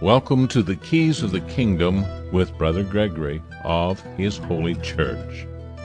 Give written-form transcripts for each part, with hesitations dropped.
Welcome to the Keys of the Kingdom with Brother Gregory of His Holy Church.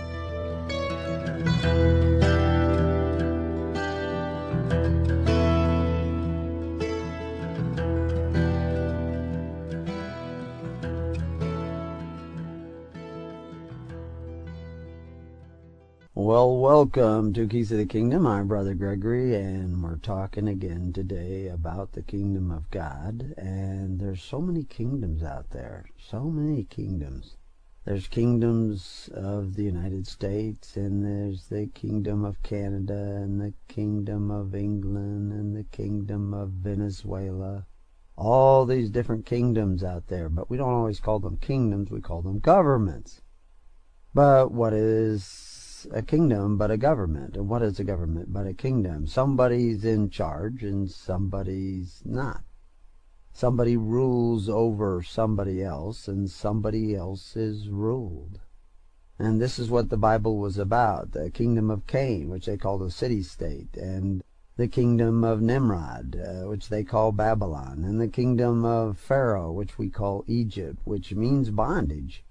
Well, welcome to Keys of the Kingdom. I'm Brother Gregory, and we're talking again today about the kingdom of God. And there's so many kingdoms out there, so many kingdoms. There's kingdoms of the United States, and there's the kingdom of Canada, and the kingdom of England, and the kingdom of Venezuela. All these different kingdoms out there, but we don't always call them kingdoms, we call them governments. But what is a kingdom but a government? And what is a government but a kingdom? Somebody's in charge and somebody's not. Somebody rules over somebody else and somebody else is ruled. And this is what the Bible was about. The kingdom of Cain, which they call the city-state, and the kingdom of Nimrod, which they call Babylon, and the kingdom of Pharaoh, which we call Egypt, which means bondage,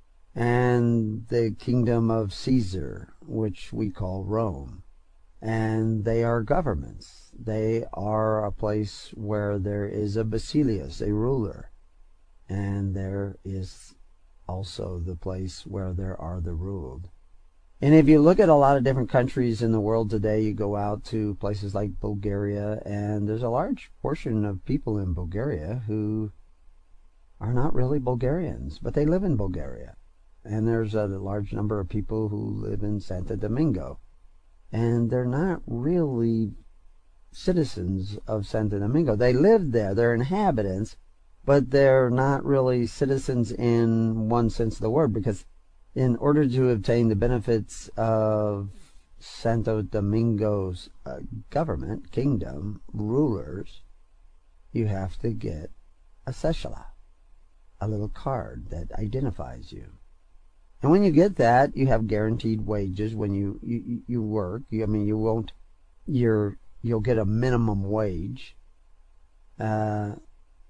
and the kingdom of Caesar, which we call Rome. And they are governments. They are a place where there is a basileus, a ruler, and there is also the place where there are the ruled. And if you look at a lot of different countries in the world today, you go out to places like Bulgaria, and there's a large portion of people in Bulgaria who are not really Bulgarians, but they live in Bulgaria. And there's a large number of people who live in Santo Domingo. And they're not really citizens of Santo Domingo. They live there, they're inhabitants, but they're not really citizens in one sense of the word, because in order to obtain the benefits of Santo Domingo's government, kingdom, rulers, you have to get a cédula, a little card that identifies you. And when you get that, you have guaranteed wages when you work. You'll get a minimum wage, and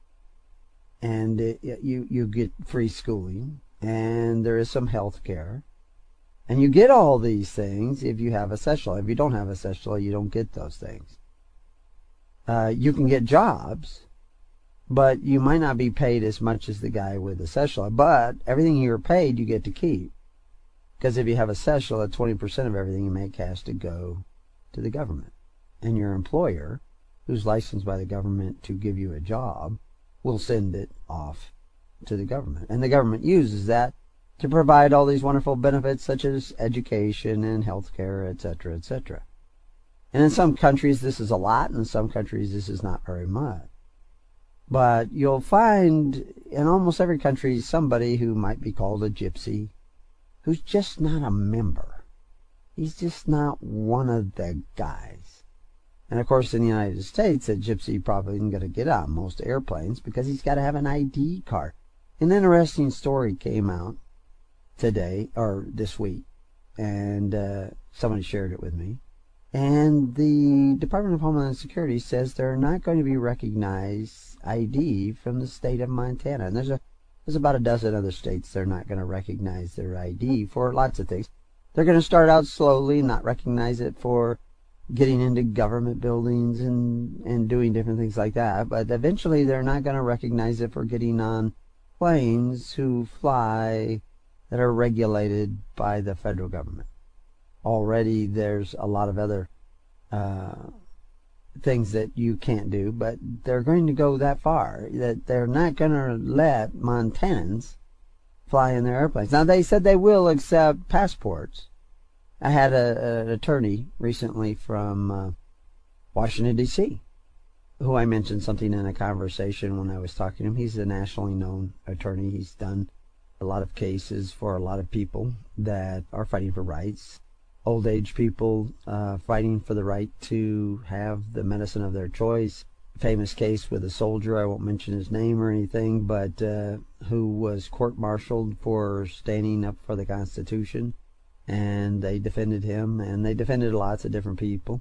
you get free schooling, and there is some health care, and you get all these things if you have a cédula. If you don't have a cédula, you don't get those things. You can get jobs, but you might not be paid as much as the guy with the cédula. But everything you're paid, you get to keep. Because if you have a cédula, 20% of everything you make has to go to the government. And your employer, who's licensed by the government to give you a job, will send it off to the government. And the government uses that to provide all these wonderful benefits such as education and health care, etc., etc. And in some countries this is a lot, and in some countries this is not very much. But you'll find in almost every country somebody who might be called a gypsy, who's just not a member. He's just not one of the guys. And of course in the United States, a gypsy probably isn't going to get on most airplanes because he's got to have an ID card. An interesting story came out today, or this week, and somebody shared it with me. And the Department of Homeland Security says they're not going to be recognized ID from the state of Montana. And there's about a dozen other states they're not going to recognize their ID for lots of things. They're going to start out slowly, not recognize it for getting into government buildings and doing different things like that. But eventually they're not going to recognize it for getting on planes who fly that are regulated by the federal government. Already there's a lot of other things that you can't do, but they're going to go that far that they're not going to let Montanans fly in their airplanes. Now, they said they will accept passports. I had an attorney recently from Washington, D.C., who I mentioned something in a conversation when I was talking to him. He's a nationally known attorney. He's done a lot of cases for a lot of people that are fighting for rights. Old age people fighting for the right to have the medicine of their choice. Famous case with a soldier, I won't mention his name or anything, but who was court-martialed for standing up for the Constitution. And they defended him, and they defended lots of different people.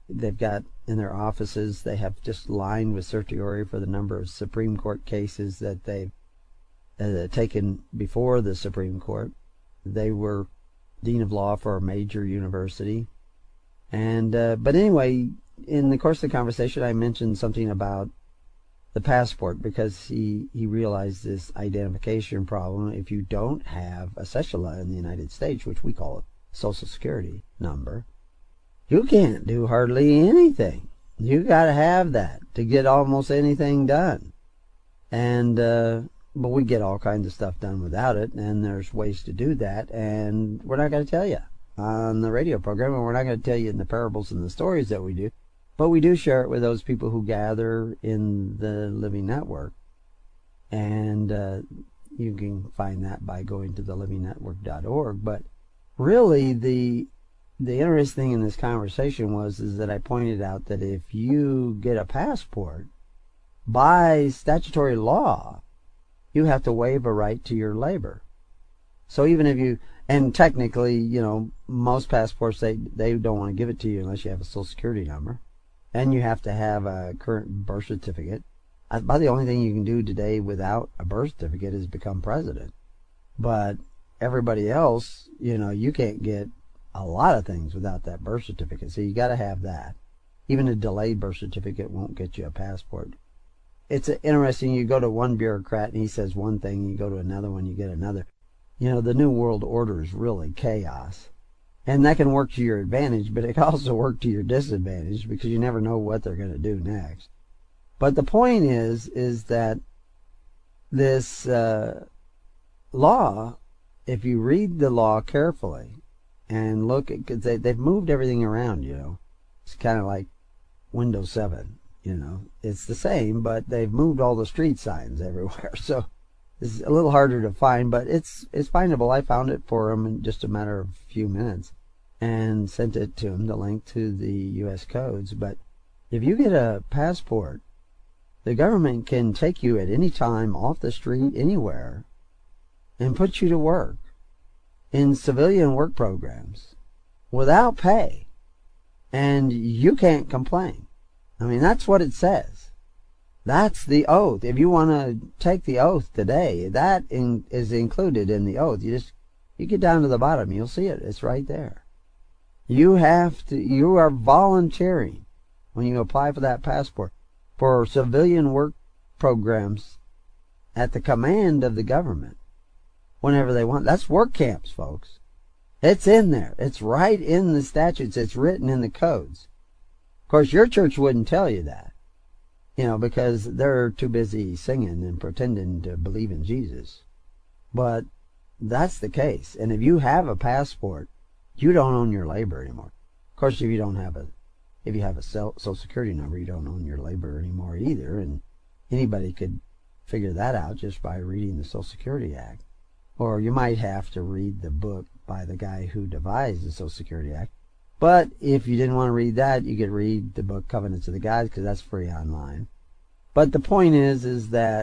they've got in their offices, they have just lined with certiorari for the number of Supreme Court cases that they've taken before the Supreme Court. They were dean of law for a major university. And but anyway, in the course of the conversation, I mentioned something about the passport, because he realized this identification problem. If you don't have a cedula in the United States, which we call a Social Security number, you can't do hardly anything. You got to have that to get almost anything done. And but we get all kinds of stuff done without it, and there's ways to do that, and we're not going to tell you on the radio program, and we're not going to tell you in the parables and the stories that we do. But we do share it with those people who gather in the Living Network. And you can find that by going to thelivingnetwork.org. But really, the interesting thing in this conversation is that I pointed out that if you get a passport, by statutory law, you have to waive a right to your labor. So even if you, and technically, most passports, they don't want to give it to you unless you have a Social Security number. And you have to have a current birth certificate. About the only thing you can do today without a birth certificate is become president. But everybody else, you can't get a lot of things without that birth certificate. So you got to have that. Even a delayed birth certificate won't get you a passport. It's interesting. You go to one bureaucrat and he says one thing, you go to another one, you get another. The New World Order is really chaos. And that can work to your advantage, but it can also work to your disadvantage, because you never know what they're going to do next. But the point is that this law, if you read the law carefully and look at, because they've moved everything around, It's kind of like Windows 7, It's the same, but they've moved all the street signs everywhere. So it's a little harder to find, but it's findable. I found it for him in just a matter of a few minutes and sent it to him, the link to the U.S. codes. But if you get a passport, the government can take you at any time off the street anywhere and put you to work in civilian work programs without pay, and you can't complain. I mean, that's what it says. That's the oath. If you want to take the oath today, that is included in the oath. You get down to the bottom, you'll see it. It's right there. You are volunteering when you apply for that passport for civilian work programs at the command of the government whenever they want. That's work camps, folks. It's in there. It's right in the statutes. It's written in the codes. Of course, your church wouldn't tell you that. Because they're too busy singing and pretending to believe in Jesus. But that's the case. And if you have a passport, you don't own your labor anymore. Of course, if you have a Social Security number, you don't own your labor anymore either. And anybody could figure that out just by reading the Social Security Act. Or you might have to read the book by the guy who devised the Social Security Act. But if you didn't want to read that, you could read the book Covenants of the Gods, because that's free online. But the point is that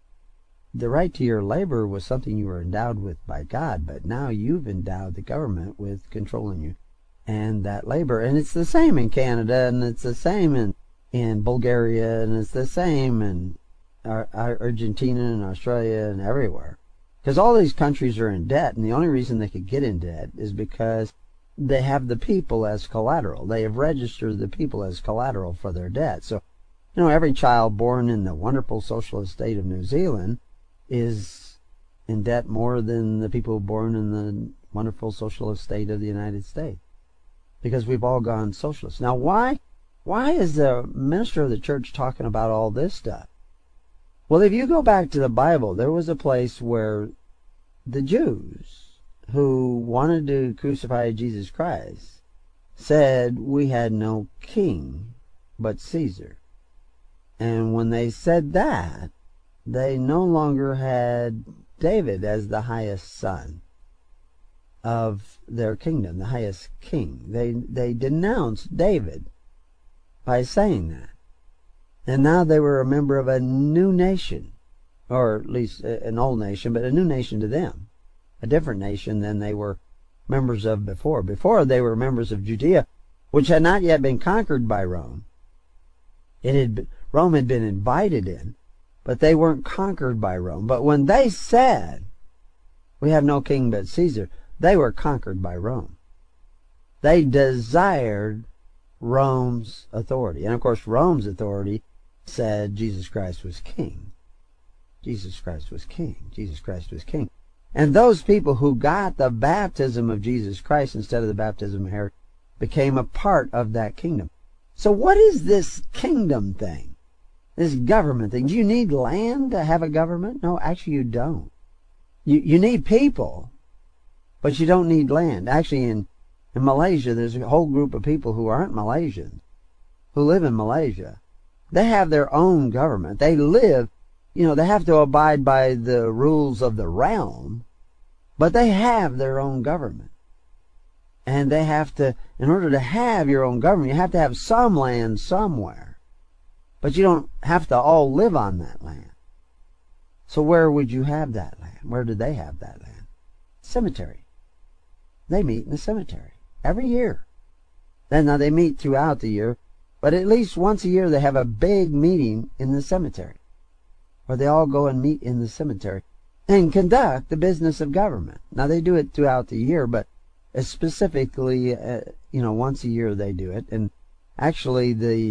the right to your labor was something you were endowed with by God, but now you've endowed the government with controlling you and that labor. And it's the same in Canada, and it's the same in Bulgaria, and it's the same in Argentina and Australia and everywhere. Because all these countries are in debt, and the only reason they could get in debt is because they have the people as collateral. They have registered the people as collateral for their debt. So, every child born in the wonderful socialist state of New Zealand is in debt more than the people born in the wonderful socialist state of the United States. Because we've all gone socialist. Now, why is the minister of the church talking about all this stuff? Well, if you go back to the Bible, there was a place where the Jews who wanted to crucify Jesus Christ said we had no king but Caesar. And when they said that, they no longer had David as the highest son of their kingdom, the highest king. They denounced David by saying that. And now they were a member of a new nation, or at least an old nation, but a new nation to them. A different nation than they were members of before. Before, they were members of Judea, which had not yet been conquered by Rome. Rome had been invited in, but they weren't conquered by Rome. But when they said, "We have no king but Caesar," they were conquered by Rome. They desired Rome's authority. And of course, Rome's authority said Jesus Christ was king. Jesus Christ was king. Jesus Christ was king. And those people who got the baptism of Jesus Christ instead of the baptism of Herod became a part of that kingdom. So what is this kingdom thing? This government thing? Do you need land to have a government? No, actually you don't. You need people, but you don't need land. Actually, in Malaysia, there's a whole group of people who aren't Malaysians, who live in Malaysia. They have their own government. They live, they have to abide by the rules of the realm, but they have their own government. And they have to, in order to have your own government, you have to have some land somewhere. But you don't have to all live on that land. So where would you have that land? Where did they have that land? Cemetery. They meet in the cemetery every year. Now they meet throughout the year, but at least once a year they have a big meeting in the cemetery, where they all go and meet in the cemetery and conduct the business of government. Now they do it throughout the year, but specifically, once a year they do it. And actually,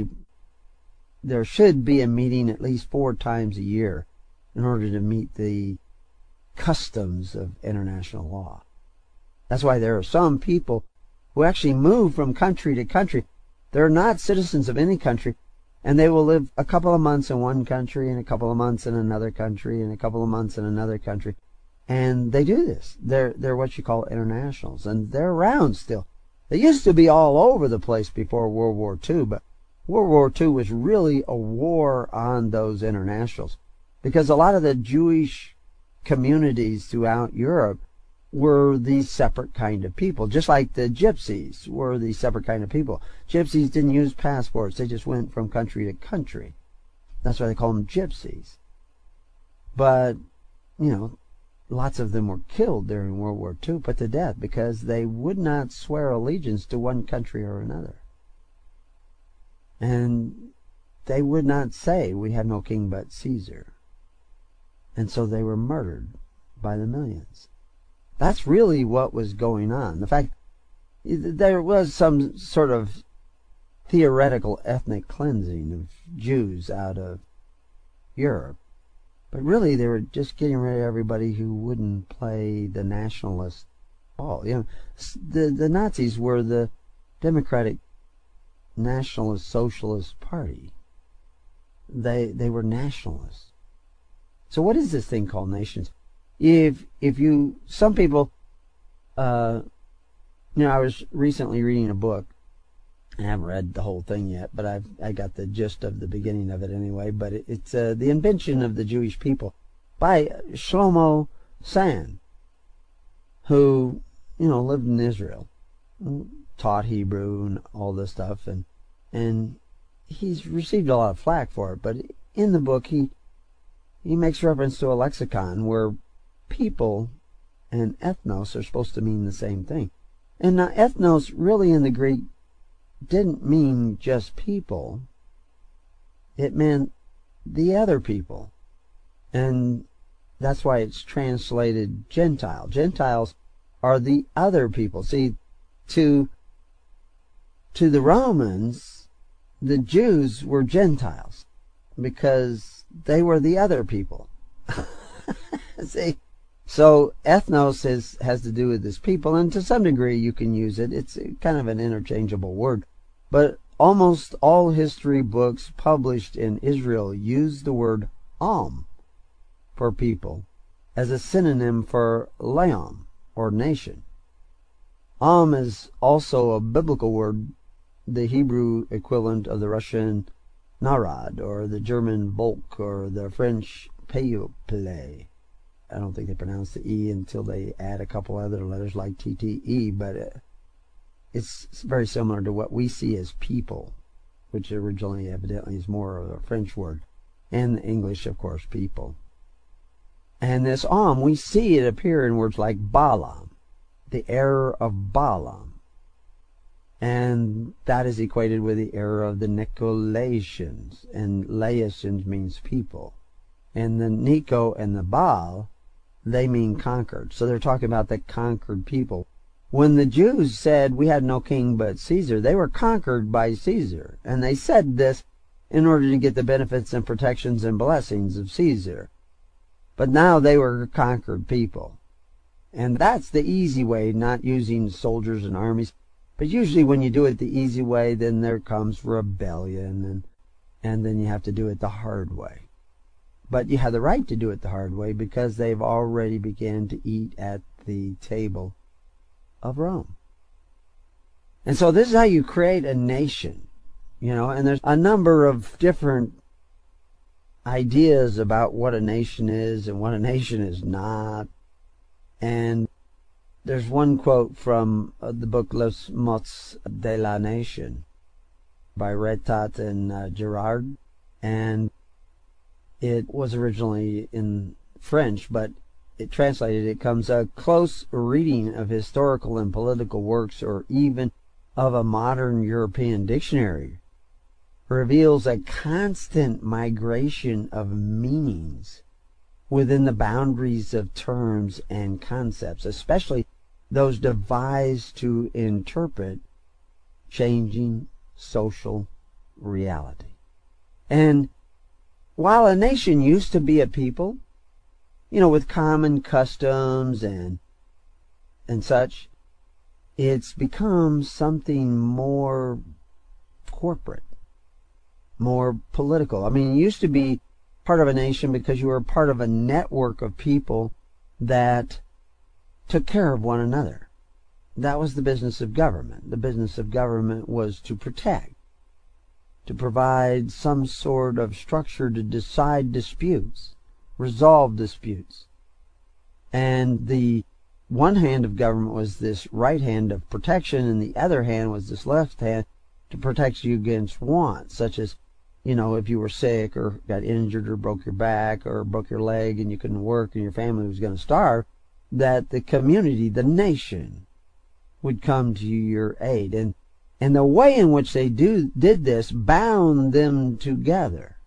there should be a meeting at least 4 times a year in order to meet the customs of international law. That's why there are some people who actually move from country to country. They're not citizens of any country, and they will live a couple of months in one country and a couple of months in another country and a couple of months in another country. And they do this. They're what you call internationals, and they're around still. They used to be all over the place before World War II, but World War II was really a war on those internationals, because a lot of the Jewish communities throughout Europe were these separate kind of people, just like the gypsies were these separate kind of people. Gypsies didn't use passports. They just went from country to country. That's why they call them gypsies. But, lots of them were killed during World War II, put to death, because they would not swear allegiance to one country or another. And they would not say, "We have no king but Caesar." And so they were murdered by the millions. That's really what was going on. The fact there was some sort of theoretical ethnic cleansing of Jews out of Europe. But really, they were just getting rid of everybody who wouldn't play the nationalist ball. The Nazis were the Democratic Nationalist Socialist Party. They were nationalists. So what is this thing called nations? Some people, I was recently reading a book. I haven't read the whole thing yet, but I got the gist of the beginning of it anyway. But it's The Invention of the Jewish People by Shlomo Sand, who, lived in Israel, taught Hebrew and all this stuff, and he's received a lot of flack for it. But in the book, he makes reference to a lexicon where people and ethnos are supposed to mean the same thing. And now ethnos really in the Greek didn't mean just people. It meant the other people. And that's why it's translated Gentile. Gentiles are the other people. See, to the Romans, the Jews were Gentiles because they were the other people. See? So ethnos has to do with this people, and to some degree you can use it. It's kind of an interchangeable word. But almost all history books published in Israel use the word Am for people as a synonym for Laom, or nation. Am is also a biblical word, the Hebrew equivalent of the Russian Narod, or the German Volk, or the French Peuple. I don't think they pronounce the E until they add a couple other letters like TTE, but it's very similar to what we see as people, which originally evidently is more of a French word, and English, of course, people. And this Am, we see it appear in words like Balaam, the error of Balaam. And that is equated with the era of the Nicolaitans. And Laotians means people. And the Nico and the Baal, they mean conquered. So they're talking about the conquered people. When the Jews said we had no king but Caesar, they were conquered by Caesar. And they said this in order to get the benefits and protections and blessings of Caesar. But now they were conquered people. And that's the easy way, not using soldiers and armies. But usually when you do it the easy way, then there comes rebellion, and then you have to do it the hard way. But you have the right to do it the hard way because they've already begun to eat at the table of Rome. And so this is how you create a nation, and there's a number of different ideas about what a nation is and what a nation is not. And there's one quote from the book Les Mots de la Nation by Retat and Girard, and it was originally in French, but it comes a close reading of historical and political works, or even of a modern European dictionary, reveals a constant migration of meanings within the boundaries of terms and concepts, especially those devised to interpret changing social reality. And while a nation used to be a people, with common customs and such, it's become something more corporate, more political. It used to be part of a nation because you were part of a network of people that took care of one another. That was the business of government. The business of government was to protect, to provide some sort of structure to decide disputes, resolve disputes. And the one hand of government was this right hand of protection, and the other hand was this left hand to protect you against want, such as, if you were sick or got injured or broke your back or broke your leg and you couldn't work and your family was going to starve, that the community, the nation, would come to your aid. And the way in which they did this bound them together.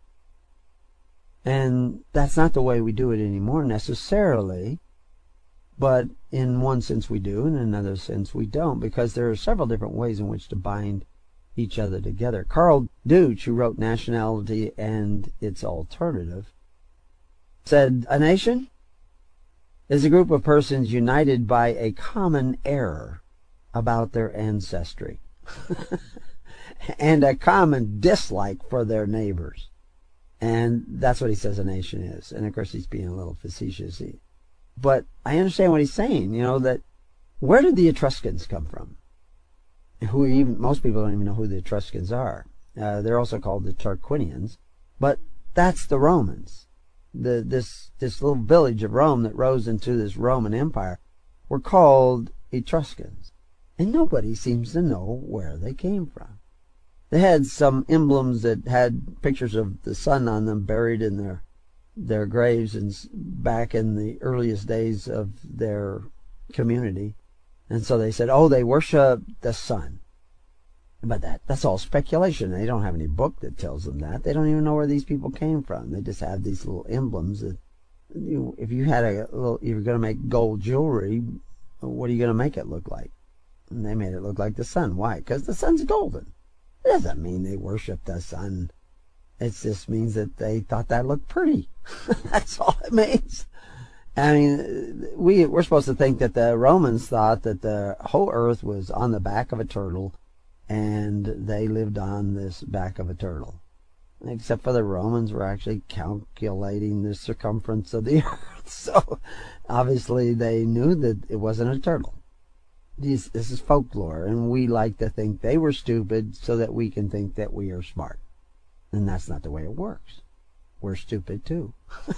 And that's not the way we do it anymore necessarily, but in one sense we do, and in another sense we don't, because there are several different ways in which to bind each other together. Carl Deutsch, who wrote Nationality and Its Alternative, said, "A nation is a group of persons united by a common error about their ancestry and a common dislike for their neighbors." And that's what he says a nation is. And of course he's being a little facetious. But I understand what he's saying, that where did the Etruscans come from? Most people don't even know who the Etruscans are. They're also called the Tarquinians. But that's the Romans. This little village of Rome that rose into this Roman Empire were called Etruscans. And nobody seems to know where they came from. They had some emblems that had pictures of the sun on them buried in their graves and back in the earliest days of their community. And so they said, they worship the sun. But that's all speculation. They don't have any book that tells them that. They don't even know where these people came from. They just have these little emblems that if you had if you're going to make gold jewelry, what are you going to make it look like? And they made it look like the sun. Why? Because the sun's golden. It doesn't mean they worship the sun. It just means that they thought that looked pretty. That's all it means. We're supposed to think that the Romans thought that the whole earth was on the back of a turtle, and they lived on this back of a turtle. Except for the Romans were actually calculating the circumference of the earth. So obviously they knew that it wasn't a turtle. This is folklore, and we like to think they were stupid so that we can think that we are smart. And that's not the way it works. We're stupid too.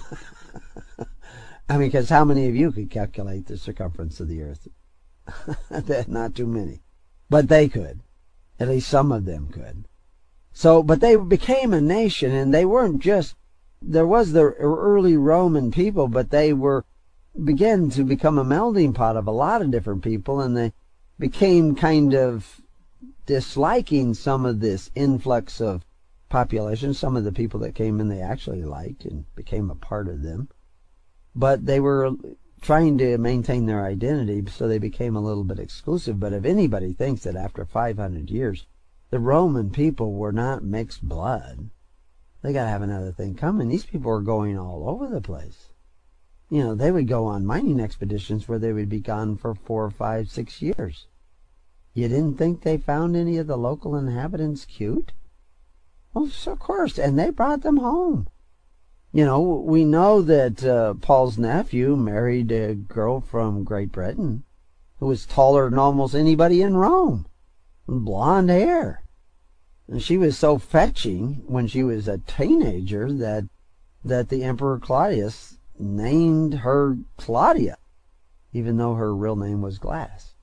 Because how many of you could calculate the circumference of the earth? Not too many. But they could. At least some of them could. So, but they became a nation, and they weren't just, there was the early Roman people, but they began to become a melding pot of a lot of different people, and they became kind of disliking some of this influx of population. Some of the people that came in they actually liked and became a part of them. But they were trying to maintain their identity, so they became a little bit exclusive. But if anybody thinks that after 500 years, the Roman people were not mixed blood, they got to have another thing coming. These people were going all over the place. You know, they would go on mining expeditions where they would be gone for 4, 5, 6 years. You didn't think they found any of the local inhabitants cute? Well, of course, and they brought them home. You know, we know that Paul's nephew married a girl from Great Britain who was taller than almost anybody in Rome, with blonde hair. And she was so fetching when she was a teenager that the Emperor Claudius named her Claudia, even though her real name was Gladys.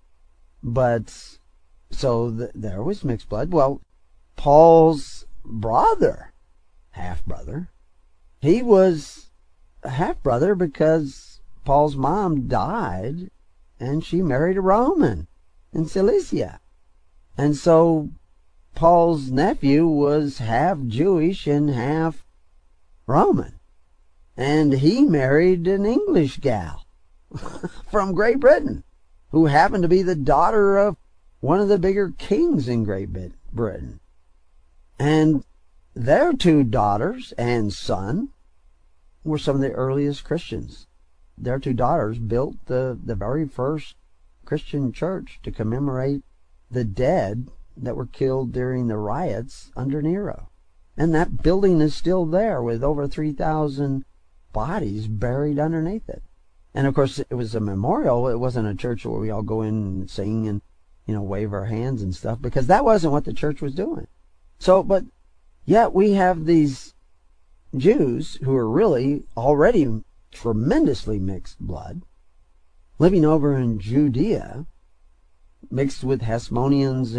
But, so there was mixed blood. Well, Paul's brother, half-brother, he was a half-brother because Paul's mom died and she married a Roman in Cilicia. And so Paul's nephew was half Jewish and half Roman. And he married an English gal from Great Britain who happened to be the daughter of one of the bigger kings in Great Britain. And their 2 daughters and son were some of the earliest Christians. Their 2 daughters built the very first Christian church to commemorate the dead that were killed during the riots under Nero. And that building is still there with over 3,000 bodies buried underneath it. And of course, it was a memorial. It wasn't a church where we all go in and sing and, you know, wave our hands and stuff, because that wasn't what the church was doing. So, but yet we have these Jews who are really already tremendously mixed blood, living over in Judea, mixed with Hasmoneans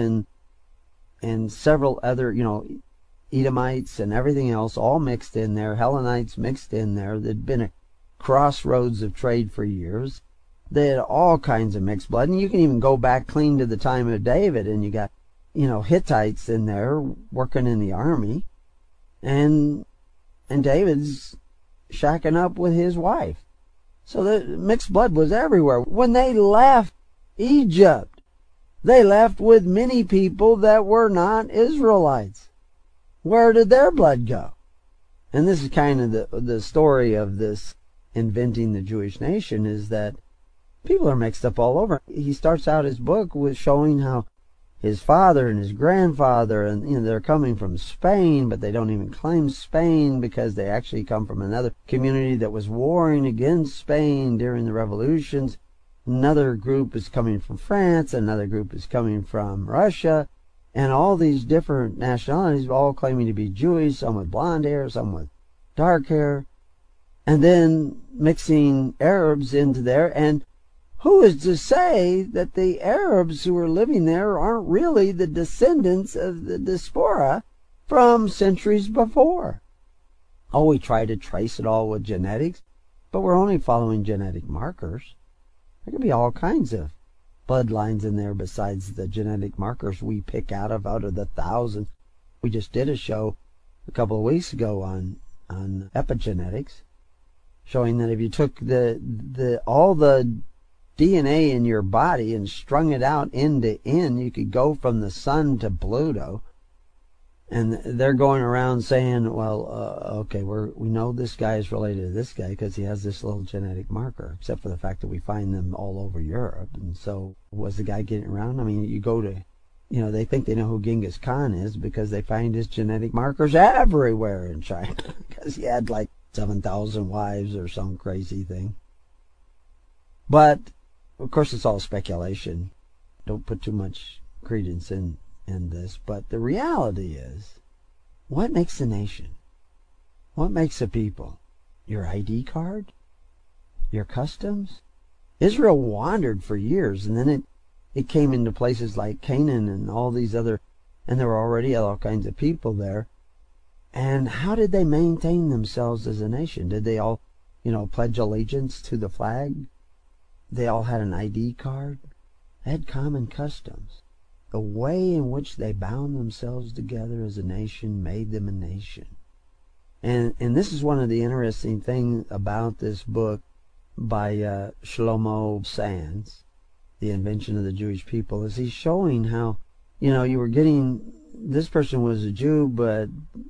and several other, you know, Edomites and everything else, all mixed in there, Hellenites mixed in there. There'd been a crossroads of trade for years. They had all kinds of mixed blood, and you can even go back clean to the time of David, and you got, you know, Hittites in there working in the army, and David's shacking up with his wife. So the mixed blood was everywhere. When they left Egypt, they left with many people that were not Israelites. Where did their blood go? And this is kind of the story of this inventing the Jewish nation, is that people are mixed up all over. He starts out his book with showing how his father and his grandfather, and you know, they're coming from Spain, but they don't even claim Spain because they actually come from another community that was warring against Spain during the revolutions. Another group is coming from France, another group is coming from Russia, and all these different nationalities all claiming to be Jewish, some with blonde hair, some with dark hair, and then mixing Arabs into there. And who is to say that the Arabs who are living there aren't really the descendants of the diaspora from centuries before? Oh, we try to trace it all with genetics, but we're only following genetic markers. There could be all kinds of bloodlines in there besides the genetic markers we pick out of the thousands. We just did a show a couple of weeks ago on epigenetics, showing that if you took all the DNA in your body and strung it out end to end, you could go from the sun to Pluto. And they're going around saying, well, okay, we know this guy is related to this guy because he has this little genetic marker, except for the fact that we find them all over Europe. And so was the guy getting around? I mean, you go to, you know, they think they know who Genghis Khan is because they find his genetic markers everywhere in China because he had like 7,000 wives or some crazy thing. But of course, it's all speculation. Don't put too much credence in this. But the reality is, what makes a nation? What makes a people? Your ID card? Your customs? Israel wandered for years, and then it came into places like Canaan and all these other, and there were already all kinds of people there. And how did they maintain themselves as a nation? Did they all, you know, pledge allegiance to the flag? They all had an ID card. They had common customs. the way in which they bound themselves together as a nation made them a nation. And this is one of the interesting things about this book by Shlomo Sands, The Invention of the Jewish People, is he's showing how, you were getting, this person was a Jew, but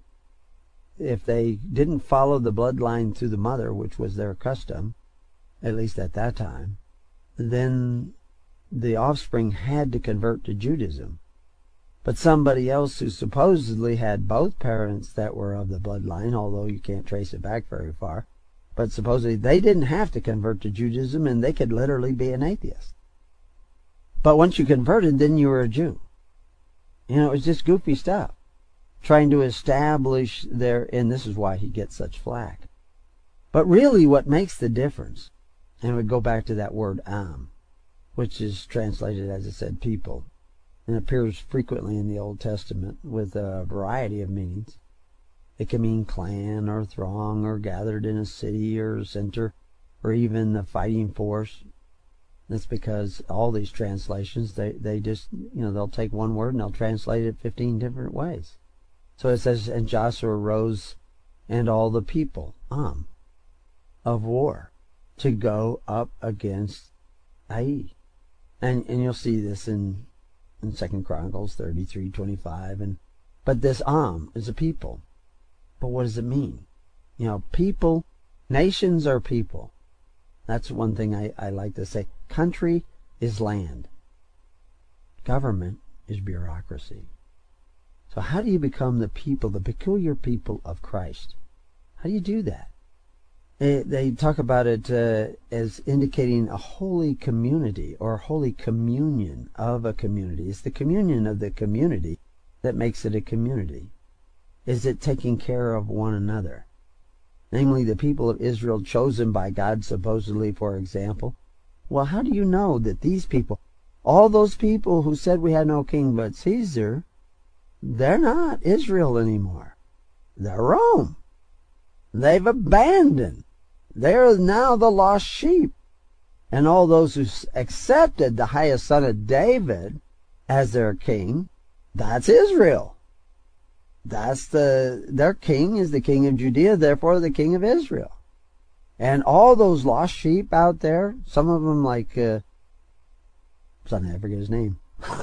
if they didn't follow the bloodline through the mother, which was their custom, at least at that time, then the offspring had to convert to Judaism. But somebody else who supposedly had both parents that were of the bloodline, although you can't trace it back very far, but supposedly they didn't have to convert to Judaism, and they could literally be an atheist. But once you converted, then you were a Jew. It was just goofy stuff, trying to establish and this is why he gets such flack. But really what makes the difference, and we go back to that word am, which is translated, as I said, people, and appears frequently in the Old Testament with a variety of meanings. It can mean clan or throng or gathered in a city or center or even the fighting force. That's because all these translations, they just, they'll take one word and they'll translate it 15 different ways. So it says, and Joshua rose and all the people, of war, to go up against Ai. And you'll see this in 2 Chronicles 33:25. But this is a people. But what does it mean? People, nations are people. That's one thing I like to say. Country is land. Government is bureaucracy. So how do you become the people, the peculiar people of Christ? How do you do that? They talk about it as indicating a holy community or holy communion of a community. It's the communion of the community that makes it a community. Is it taking care of one another? Namely, the people of Israel chosen by God, supposedly, for example. Well, how do you know that these people, all those people who said we had no king but Caesar, they're not Israel anymore. They're Rome. They've abandoned. They're now the lost sheep. And all those who accepted the highest son of David as their king, that's Israel. Their king is the king of Judea, therefore the king of Israel. And all those lost sheep out there, some of them like, I forget his name.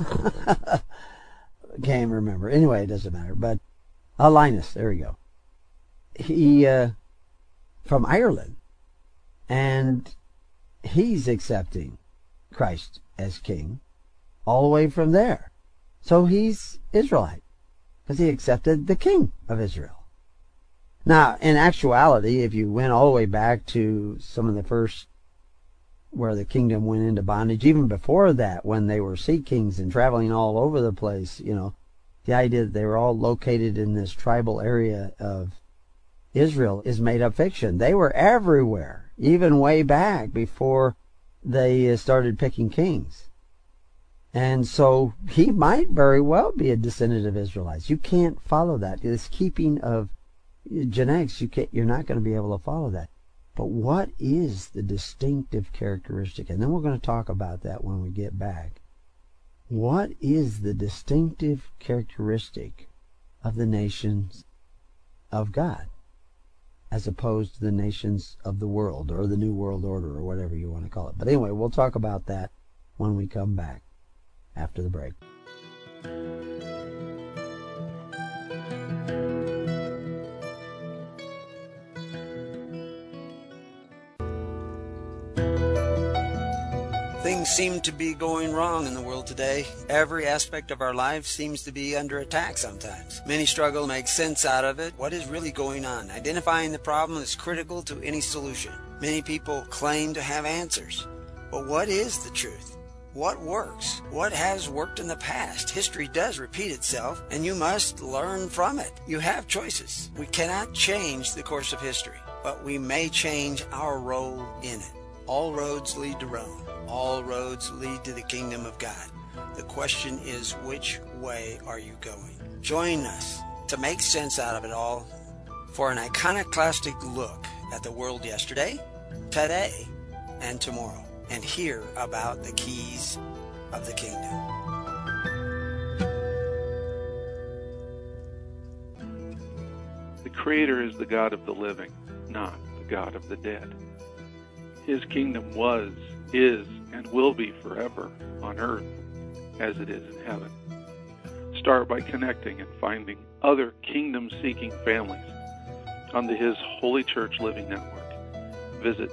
Can't remember. Anyway, it doesn't matter. But Linus, there we go. He, from Ireland. And he's accepting Christ as king all the way from there. So he's Israelite, because he accepted the king of Israel. Now, in actuality, if you went all the way back to some of the first, where the kingdom went into bondage, even before that, when they were sea kings and traveling all over the place, the idea that they were all located in this tribal area of Israel is made up fiction. They were everywhere, even way back before they started picking kings. And so he might very well be a descendant of Israelites. You can't follow that. This keeping of genetics, you're not going to be able to follow that. But what is the distinctive characteristic? And then we're going to talk about that when we get back. What is the distinctive characteristic of the nations of God, as opposed to the nations of the world, or the New World Order, or whatever you want to call it? But anyway, we'll talk about that when we come back after the break. Things seem to be going wrong in the world today. Every aspect of our life seems to be under attack sometimes. Many struggle to make sense out of it. What is really going on? Identifying the problem is critical to any solution. Many people claim to have answers. But what is the truth? What works? What has worked in the past? History does repeat itself, and you must learn from it. You have choices. We cannot change the course of history, but we may change our role in it. All roads lead to Rome. All roads lead to the kingdom of God. The question is, which way are you going? Join us to make sense out of it all for an iconoclastic look at the world yesterday, today, and tomorrow, and hear about the keys of the kingdom. Creator is the God of the living, not the God of the dead. His kingdom was, is, and will be forever on earth as it is in heaven. Start by connecting and finding other kingdom-seeking families on the His Holy Church Living Network. Visit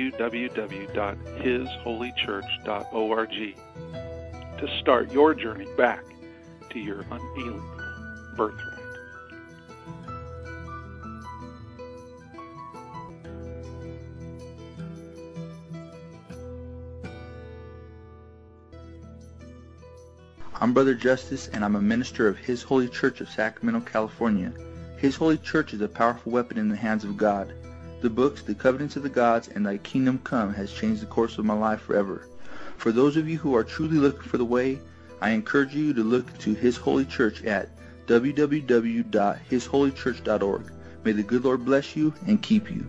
www.hisholychurch.org to start your journey back to your unalienable birthright. I'm Brother Justice, and I'm a minister of His Holy Church of Sacramento, California. His Holy Church is a powerful weapon in the hands of God. The books, The Covenants of the Gods, and Thy Kingdom Come has changed the course of my life forever. For those of you who are truly looking for the way, I encourage you to look to His Holy Church at www.hisholychurch.org. May the good Lord bless you and keep you.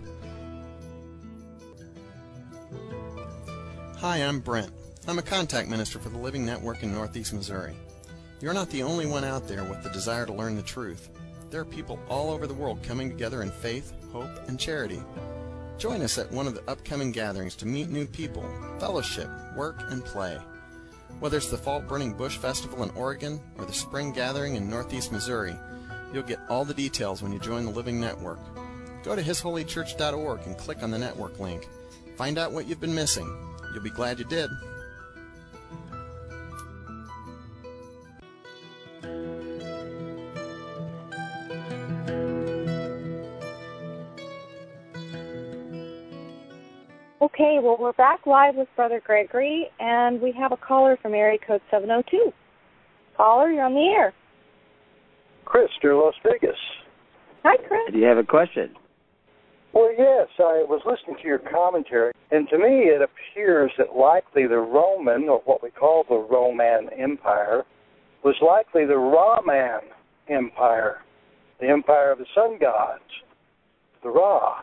Hi, I'm Brent. I'm a contact minister for the Living Network in Northeast Missouri. You're not the only one out there with the desire to learn the truth. There are people all over the world coming together in faith, hope, and charity. Join us at one of the upcoming gatherings to meet new people, fellowship, work, and play. Whether it's the Fall Burning Bush Festival in Oregon or the Spring Gathering in Northeast Missouri, you'll get all the details when you join the Living Network. Go to hisholychurch.org and click on the network link. Find out what you've been missing. You'll be glad you did. Okay, well, we're back live with Brother Gregory, and we have a caller from area code 702. Caller, you're on the air. Chris, near Las Vegas. Hi, Chris. Do you have a question? Well, yes, I was listening to your commentary, and to me it appears that likely the Roman, or what we call the Roman Empire, was likely the Ra-Man Empire, the empire of the sun gods, the Ra.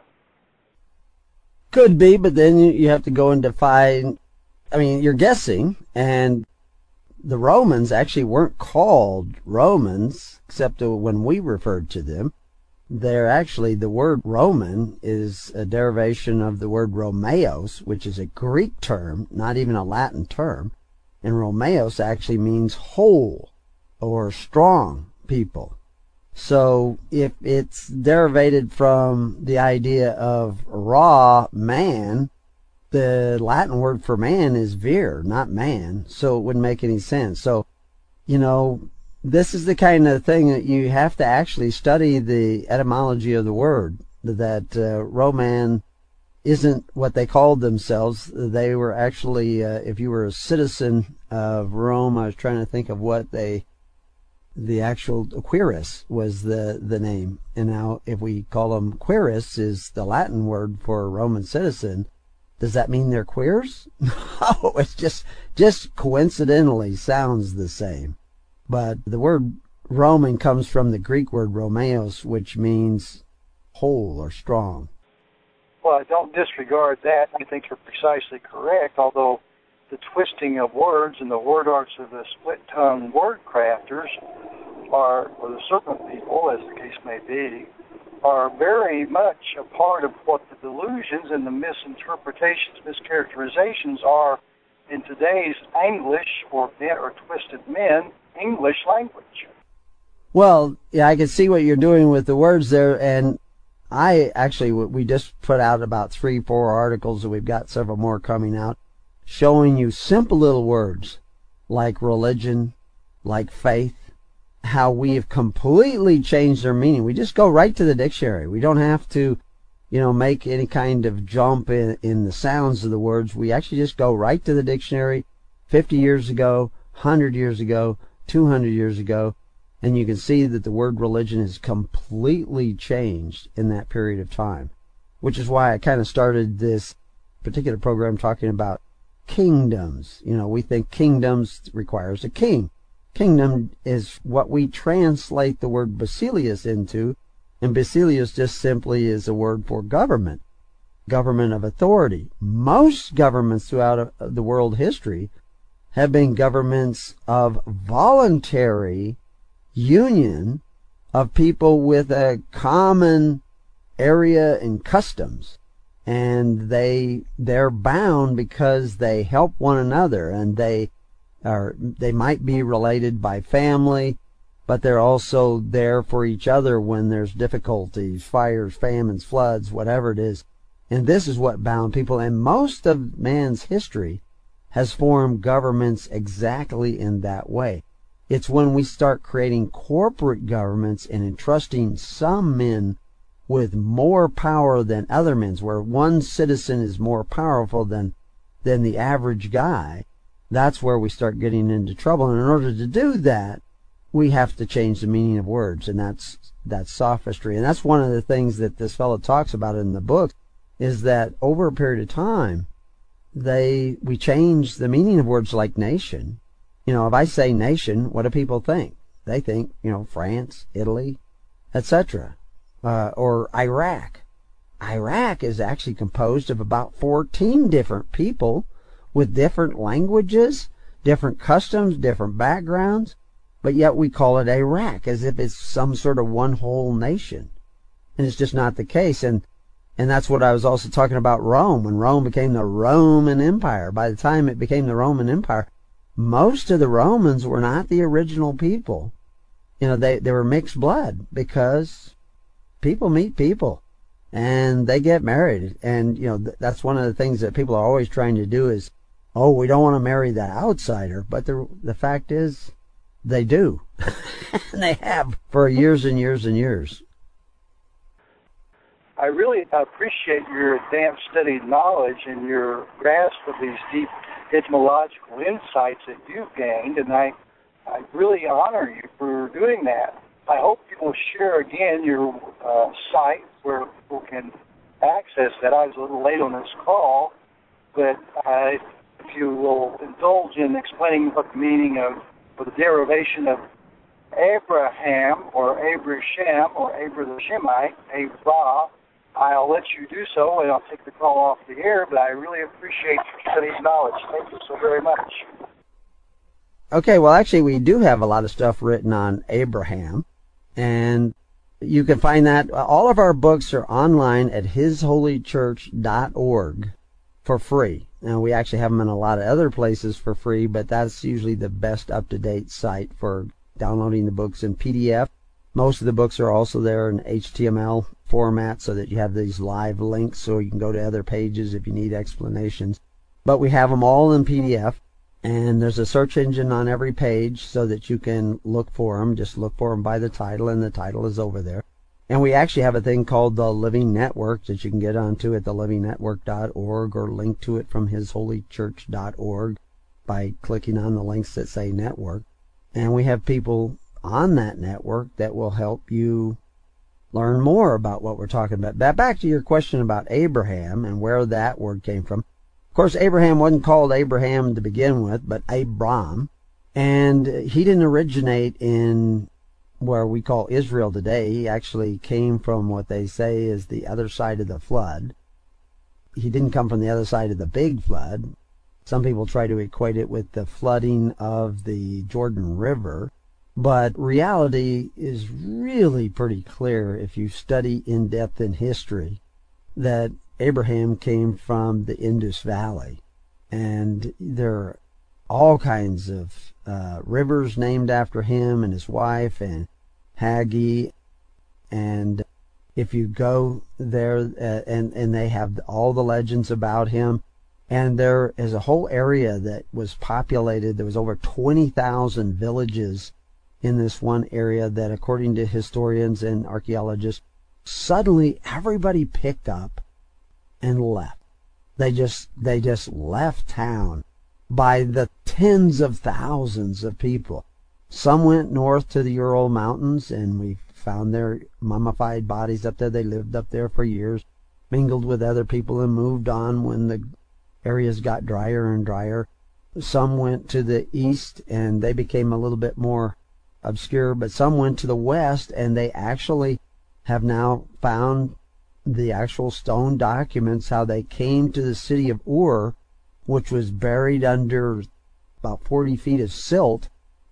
Could be, but then you have to go and define. I mean, you're guessing, and the Romans actually weren't called Romans, except when we referred to them. They're actually, the word Roman is a derivation of the word Romeos, which is a Greek term, not even a Latin term. And Romeos actually means whole or strong people. So if it's derivated from the idea of raw man, the Latin word for man is vir, not man. So it wouldn't make any sense. So, this is the kind of thing that you have to actually study the etymology of the word, that Roman isn't what they called themselves. They were actually, if you were a citizen of Rome, I was trying to think of what the actual Quirus was the name. And now if we call them Quirus is the Latin word for a Roman citizen, does that mean they're queers? No, it's just coincidentally sounds the same. But the word Roman comes from the Greek word Romeos, which means whole or strong. Well, I don't disregard that. I think you're precisely correct, although the twisting of words and the word arts of the split-tongue word crafters or the serpent people, as the case may be, are very much a part of what the delusions and the misinterpretations, mischaracterizations are in today's English or twisted men English language. Well, yeah, I can see what you're doing with the words there, and we just put out about 3-4 articles, and we've got several more coming out, showing you simple little words like religion, like faith, how we have completely changed their meaning. We just go right to the dictionary. We don't have to, make any kind of jump in the sounds of the words. We actually just go right to the dictionary 50 years ago, 100 years ago, 200 years ago, and you can see that the word religion has completely changed in that period of time, which is why I kind of started this particular program talking about kingdoms. We think kingdoms requires a king. Kingdom is what we translate the word basileus into, and basileus just simply is a word for government of authority. Most governments throughout the world history have been governments of voluntary union of people with a common area and customs, and they're bound because they help one another, and they might be related by family, but they're also there for each other when there's difficulties, fires, famines, floods, whatever it is. And this is what bound people. And most of man's history has formed governments exactly in that way. It's when we start creating corporate governments and entrusting some men with more power than other men, where one citizen is more powerful than the average guy. That's where we start getting into trouble. And in order to do that, we have to change the meaning of words, and that's sophistry. And that's one of the things that this fellow talks about in the book, is that over a period of time, we change the meaning of words like nation. You know, if I say nation, what do people think? They think, France, Italy, etc. Or Iraq. Iraq is actually composed of about 14 different people with different languages, different customs, different backgrounds, but yet we call it Iraq as if it's some sort of one whole nation. And it's just not the case. And that's what I was also talking about Rome. When Rome became the Roman Empire, by the time it became the Roman Empire, most of the Romans were not the original people. They were mixed blood, because people meet people and they get married. And, that's one of the things that people are always trying to do is, oh, we don't want to marry the outsider. But the fact is, they do. And they have for years and years and years. I really appreciate your advanced studied knowledge and your grasp of these deep etymological insights that you've gained, and I really honor you for doing that. I hope you will share again your site where people can access that. I was a little late on this call, but if you will indulge in explaining what the meaning of, or the derivation of Abraham, or Abraham, or Abra the Shemite, Abra, I'll let you do so, and I'll take the call off the air, but I really appreciate your studied knowledge. Thank you so very much. Okay, well, actually, we do have a lot of stuff written on Abraham, and you can find that. All of our books are online at hisholychurch.org for free. Now, we actually have them in a lot of other places for free, but that's usually the best up-to-date site for downloading the books in PDF. Most of the books are also there in HTML format, so that you have these live links so you can go to other pages if you need explanations. But we have them all in PDF, and there's a search engine on every page so that you can look for them. Just look for them by the title, and the title is over there. And we actually have a thing called the Living Network that you can get onto at thelivingnetwork.org, or link to it from hisholychurch.org by clicking on the links that say network. And we have people on that network that will help you learn more about what we're talking about. Back to your question about Abraham and where that word came from. Of course, Abraham wasn't called Abraham to begin with, but Abram. And he didn't originate in where we call Israel today. He actually came from what they say is the other side of the flood. He didn't come from the other side of the big flood. Some people try to equate it with the flooding of the Jordan River. But reality is really pretty clear if you study in depth in history that Abraham came from the Indus Valley. And there are all kinds of rivers named after him and his wife and Haggai. And if you go there, and they have all the legends about him. And there is a whole area that was populated. There was over 20,000 villages in this one area that, according to historians and archaeologists, suddenly everybody picked up and left. They just left town by the tens of thousands of people. Some went north to the Ural Mountains, and we found their mummified bodies up there. They lived up there for years, mingled with other people, and moved on when the areas got drier and drier. Some went to the east, and they became a little bit more obscure, but some went to the west, and they actually have now found the actual stone documents how they came to the city of Ur, which was buried under about 40 feet of silt,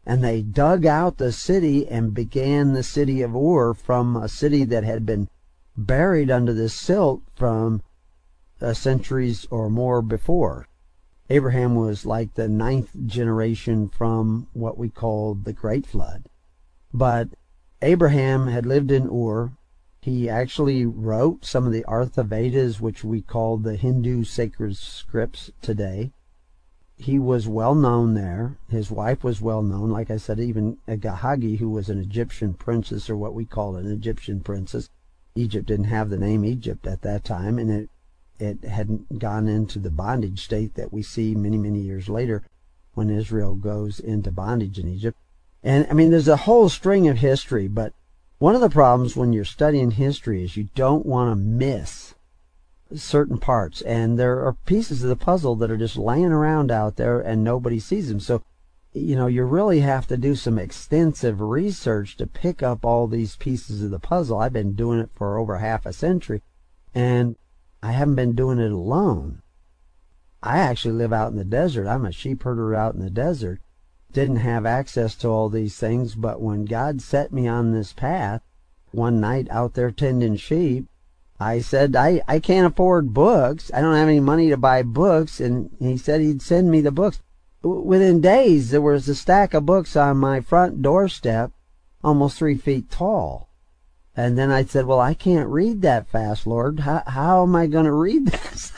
and they dug out the city and began the city of Ur from a city that had been buried under the silt from centuries or more before. Abraham was like the 9th generation from what we call the Great Flood. But Abraham had lived in Ur. He actually wrote some of the Artha Vedas, which we call the Hindu sacred scripts today. He was well known there. His wife was well known. Like I said, even Gahagi, who was an Egyptian princess, or what we call an Egyptian princess. Egypt didn't have the name Egypt at that time, and it hadn't gone into the bondage state that we see many, many years later when Israel goes into bondage in Egypt. And I mean, there's a whole string of history, but one of the problems when you're studying history is you don't want to miss certain parts. And there are pieces of the puzzle that are just laying around out there and nobody sees them. So, you really have to do some extensive research to pick up all these pieces of the puzzle. I've been doing it for over half a century, and I haven't been doing it alone. I actually live out in the desert. I'm a sheep herder out in the desert. Didn't have access to all these things, but when God set me on this path, one night out there tending sheep, I said, I can't afford books. I don't have any money to buy books, and he said he'd send me the books. Within days, there was a stack of books on my front doorstep, almost 3 feet tall. And then I said, well, I can't read that fast, Lord. How am I going to read this?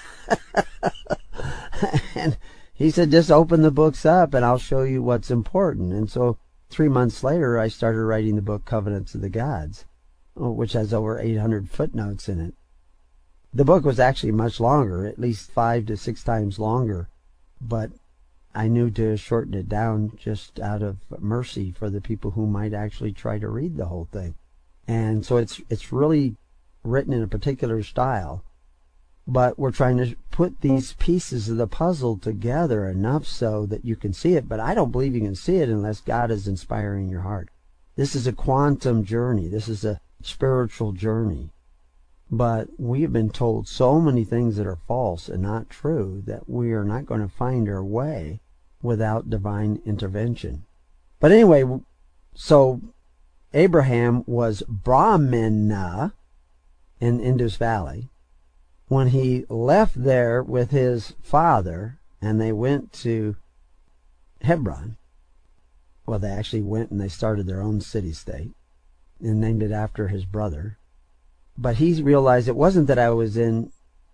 And he said, just open the books up and I'll show you what's important. And so 3 months later, I started writing the book Covenants of the Gods, which has over 800 footnotes in it. The book was actually much longer, at least 5 to 6 times longer, but I knew to shorten it down just out of mercy for the people who might actually try to read the whole thing. And so it's really written in a particular style. But we're trying to put these pieces of the puzzle together enough so that you can see it. But I don't believe you can see it unless God is inspiring your heart. This is a quantum journey. This is a spiritual journey. But we have been told so many things that are false and not true that we are not going to find our way without divine intervention. But anyway, so Abraham was Brahmana in Indus Valley. When he left there with his father and they went to Hebron, well, they actually went and they started their own city-state and named it after his brother. But he realized it wasn't that I was in,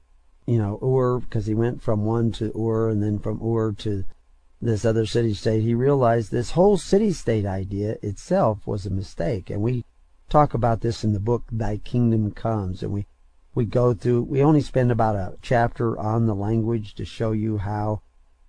Ur, because he went from one to Ur and then from Ur to this other city-state. He realized this whole city-state idea itself was a mistake. And we talk about this in the book, Thy Kingdom Comes. And we go through, we only spend about a chapter on the language to show you how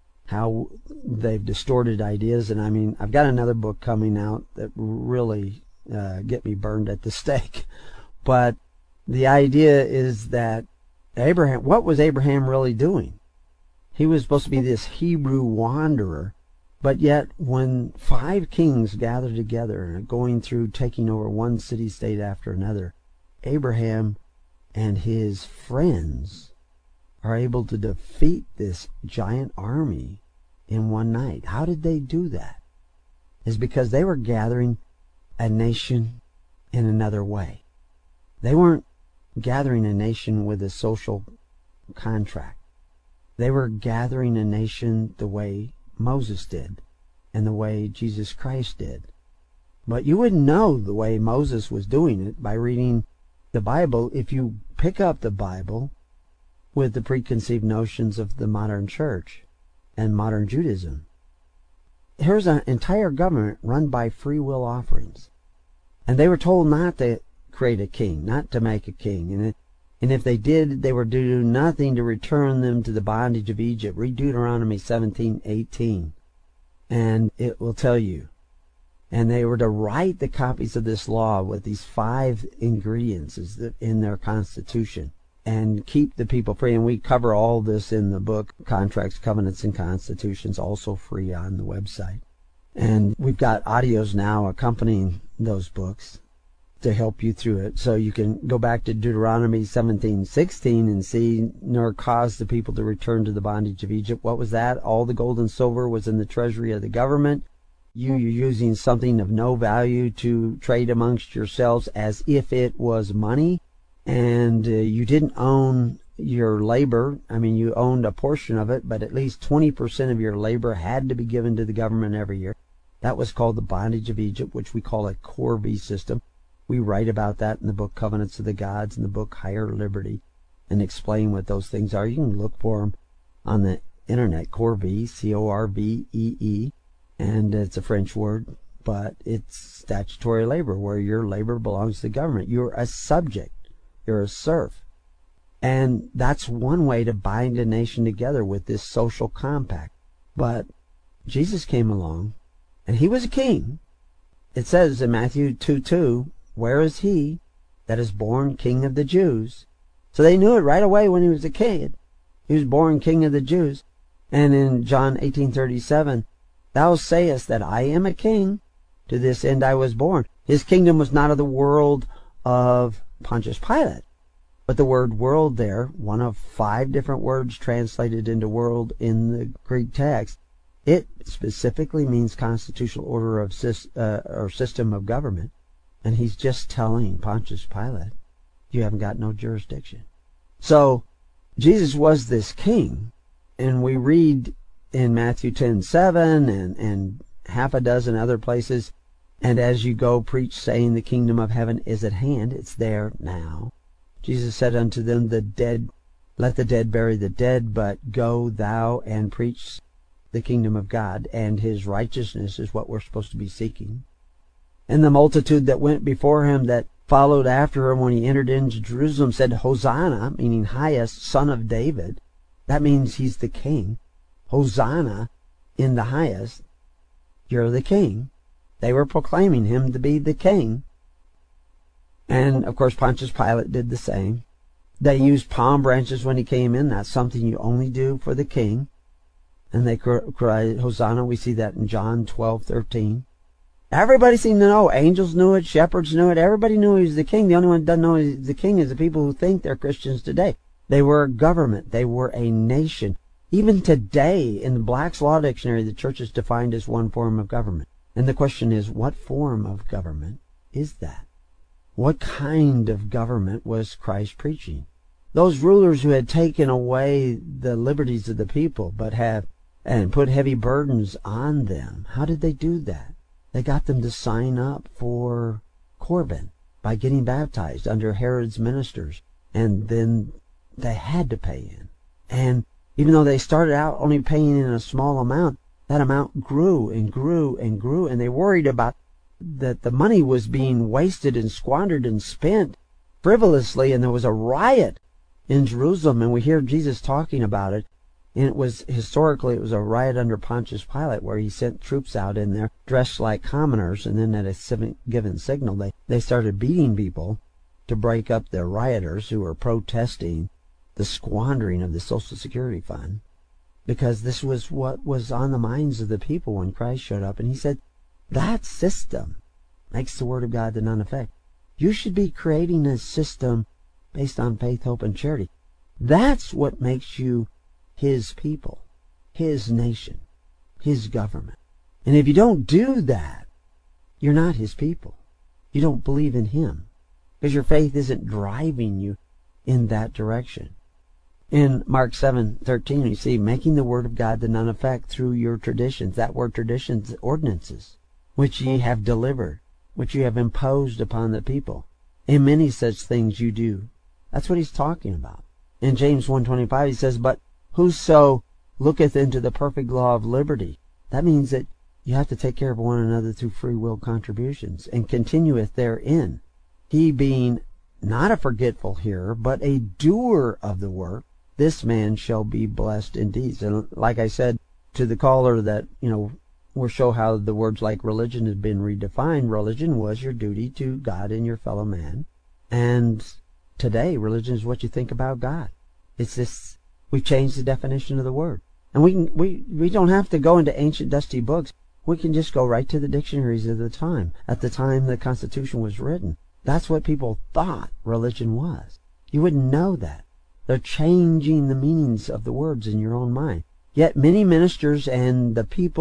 they've distorted ideas. And I mean, I've got another book coming out that really get me burned at the stake. But the idea is that Abraham, what was Abraham really doing? He was supposed to be this Hebrew wanderer, but yet when 5 kings gathered together and going through taking over one city-state after another, Abraham and his friends are able to defeat this giant army in one night. How did they do that? It's because they were gathering a nation in another way. They weren't gathering a nation with a social contract. They were gathering a nation the way Moses did and the way Jesus Christ did. But you wouldn't know the way Moses was doing it by reading the Bible if you pick up the Bible with the preconceived notions of the modern church and modern Judaism. Here's an entire government run by free will offerings. And they were told not to create a king, not to make a king. And if they did, they were to do nothing to return them to the bondage of Egypt. Read Deuteronomy 17:18, and it will tell you. And they were to write the copies of this law with these 5 ingredients in their constitution and keep the people free. And we cover all this in the book, Contracts, Covenants, and Constitutions, also free on the website. And we've got audios now accompanying those books to help you through it. So you can go back to Deuteronomy 17:16 and see, nor cause the people to return to the bondage of Egypt. What was that? All the gold and silver was in the treasury of the government. You're using something of no value to trade amongst yourselves as if it was money, and you didn't own your labor. I mean, you owned a portion of it, but at least 20% of your labor had to be given to the government every year. That was called the bondage of Egypt, which we call a Corvée system. We write about that in the book Covenants of the Gods and the book Higher Liberty, and explain what those things are. You can look for them on the internet. Corvée, C-O-R-V-E-E, and it's a French word, but it's statutory labor, where your labor belongs to the government. You're a subject. You're a serf. And that's one way to bind a nation together, with this social compact. But Jesus came along, and he was a king. It says in Matthew 2:2, "Where is he that is born King of the Jews?" So they knew it right away when he was a kid. He was born King of the Jews. And in John 18:37, "Thou sayest that I am a king. To this end I was born." His kingdom was not of the world of Pontius Pilate. But the word world there, one of 5 different words translated into world in the Greek text, it specifically means constitutional order of or system of government. And he's just telling Pontius Pilate, you haven't got no jurisdiction. So Jesus was this king, and we read in Matthew 10:7 and half a dozen other places, "And as you go, preach, saying, the kingdom of heaven is at hand." It's there now. Jesus said unto them, let the dead bury the dead, but go thou and preach the kingdom of God, and his righteousness is what we're supposed to be seeking. And the multitude that went before him, that followed after him when he entered into Jerusalem, said, Hosanna, meaning highest, son of David. That means he's the king. Hosanna in the highest. You're the king. They were proclaiming him to be the king. And, of course, Pontius Pilate did the same. They used palm branches when he came in. That's something you only do for the king. And they cried, Hosanna. We see that in John 12:13. Everybody seemed to know. Angels knew it. Shepherds knew it. Everybody knew he was the king. The only one that doesn't know he's the king is the people who think they're Christians today. They were a government. They were a nation. Even today, in the Black's Law Dictionary, the church is defined as one form of government. And the question is, what form of government is that? What kind of government was Christ preaching? Those rulers who had taken away the liberties of the people, but have and put heavy burdens on them, how did they do that? They got them to sign up for Corban by getting baptized under Herod's ministers, and then they had to pay in. And even though they started out only paying in a small amount, that amount grew and grew and grew, and they worried about that the money was being wasted and squandered and spent frivolously, and there was a riot in Jerusalem, and we hear Jesus talking about it. And it was a riot under Pontius Pilate, where he sent troops out in there dressed like commoners, and then at a given signal they started beating people to break up the rioters who were protesting the squandering of the Social Security Fund, because this was what was on the minds of the people when Christ showed up. And he said, that system makes the Word of God to none effect. You should be creating a system based on faith, hope, and charity. That's what makes you his people, his nation, his government. And if you don't do that, you're not his people. You don't believe in him, because your faith isn't driving you in that direction. In Mark 7:13, you see, making the word of God to none effect through your traditions. That word traditions, ordinances, which ye have delivered, which you have imposed upon the people. And many such things you do. That's what he's talking about. In James 1:25, he says, but whoso looketh into the perfect law of liberty. That means that you have to take care of one another through free will contributions, and continueth therein. He being not a forgetful hearer, but a doer of the work, this man shall be blessed indeed. And like I said to the caller, that, will show how the words like religion has been redefined. Religion was your duty to God and your fellow man. And today, religion is what you think about God. It's this, we've changed the definition of the word. And we don't have to go into ancient dusty books. We can just go right to the dictionaries of the time. At the time the Constitution was written, that's what people thought religion was. You wouldn't know that. They're changing the meanings of the words in your own mind. Yet many ministers and the people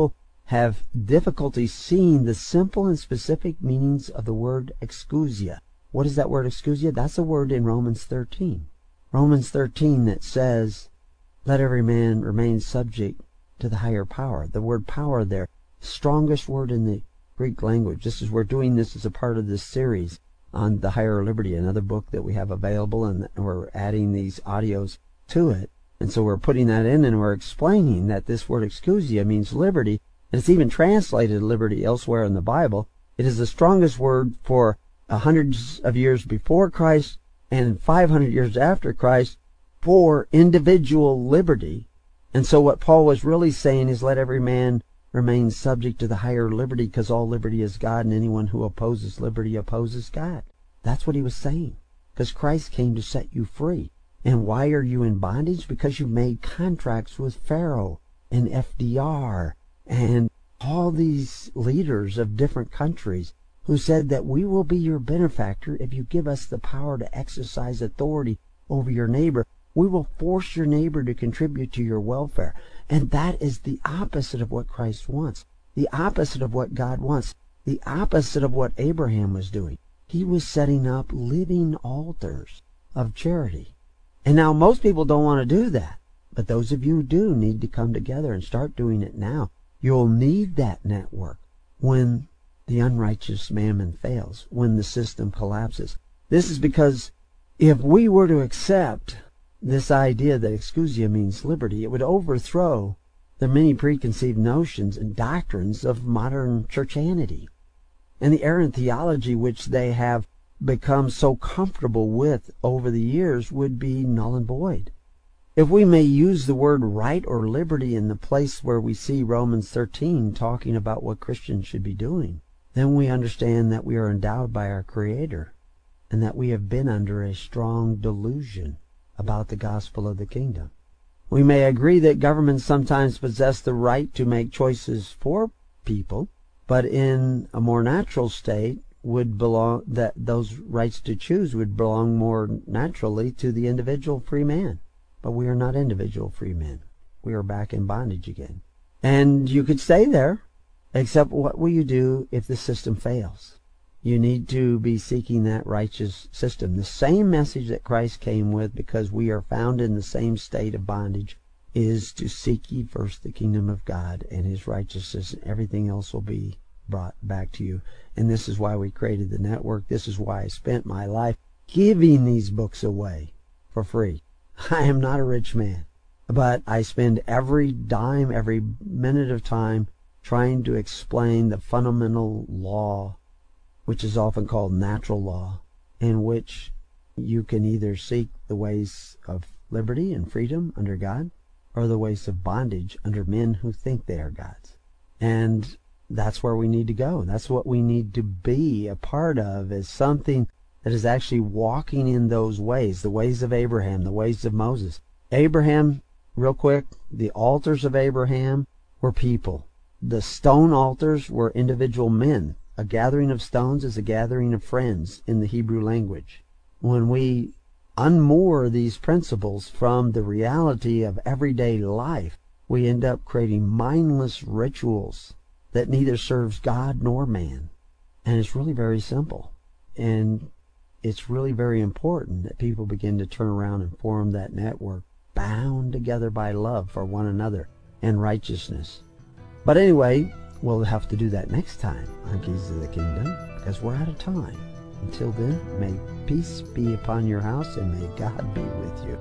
have difficulty seeing the simple and specific meanings of the word exousia. What is that word exousia? That's a word in Romans 13. Romans 13 that says, let every man remain subject to the higher power. The word power there, strongest word in the Greek language. We're doing this as a part of this series on the higher liberty, another book that we have available, and we're adding these audios to it. And so we're putting that in, and we're explaining that this word exousia means liberty, and it's even translated liberty elsewhere in the Bible. It is the strongest word for hundreds of years before Christ and 500 years after Christ for individual liberty. And so what Paul was really saying is, let every man remain subject to the higher liberty, because all liberty is God, and anyone who opposes liberty opposes God. That's what he was saying, because Christ came to set you free. And why are you in bondage? Because you made contracts with Pharaoh and FDR and all these leaders of different countries who said that we will be your benefactor if you give us the power to exercise authority over your neighbor. We will force your neighbor to contribute to your welfare. And that is the opposite of what Christ wants, the opposite of what God wants, the opposite of what Abraham was doing. He was setting up living altars of charity. And now most people don't want to do that, but those of you who do need to come together and start doing it now. You'll need that network when the unrighteous mammon fails, when the system collapses. This is because if we were to accept this idea that exousia means liberty, it would overthrow the many preconceived notions and doctrines of modern churchianity and the errant theology which they have become so comfortable with over the years would be null and void. If we may use the word right or liberty in the place where we see Romans 13 talking about what Christians should be doing, then we understand that we are endowed by our Creator and that we have been under a strong delusion about the gospel of the kingdom. We may agree that governments sometimes possess the right to make choices for people, but in a more natural state would belong that those rights to choose would belong more naturally to the individual free man. But we are not individual free men. We are back in bondage again. And you could stay there, except what will you do if the system fails? You need to be seeking that righteous system. The same message that Christ came with, because we are found in the same state of bondage, is to seek ye first the kingdom of God and his righteousness, and everything else will be brought back to you. And this is why we created the network. This is why I spent my life giving these books away for free. I am not a rich man, but I spend every dime, every minute of time trying to explain the fundamental law, which is often called natural law, in which you can either seek the ways of liberty and freedom under God or the ways of bondage under men who think they are gods. And that's where we need to go. That's what we need to be a part of, is something that is actually walking in those ways, the ways of Abraham, the ways of Moses. Abraham, real quick, the altars of Abraham were people. The stone altars were individual men. A gathering of stones is a gathering of friends in the Hebrew language. When we unmoor these principles from the reality of everyday life, we end up creating mindless rituals that neither serves God nor man. And it's really very simple. And it's really very important that people begin to turn around and form that network, bound together by love for one another and righteousness. But anyway, we'll have to do that next time on Keys of the Kingdom, because we're out of time. Until then, may peace be upon your house, and may God be with you.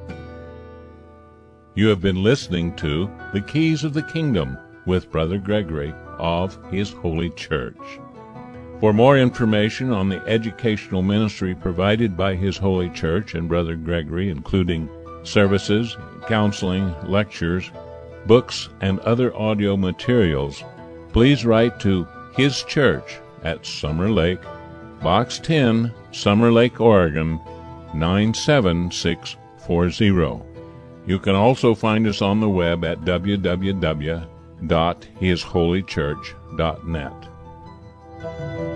You have been listening to The Keys of the Kingdom with Brother Gregory of His Holy Church. For more information on the educational ministry provided by His Holy Church and Brother Gregory, including services, counseling, lectures, books, and other audio materials, please write to His Church at Summer Lake, Box 10, Summer Lake, Oregon, 97640. You can also find us on the web at www.hisholychurch.net.